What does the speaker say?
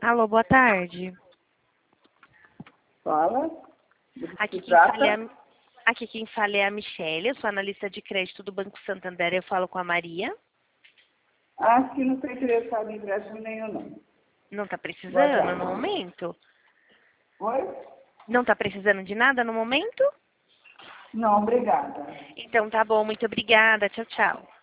Alô, boa tarde. Fala. Aqui quem fala é a Michelle, eu sou analista de crédito do Banco Santander, eu falo com a Maria. Acho que não estou interessada em empréstimo nenhum, não. Não está precisando no momento? Oi? Não está precisando de nada no momento? Não, obrigada. Então tá bom, muito obrigada. Tchau, tchau.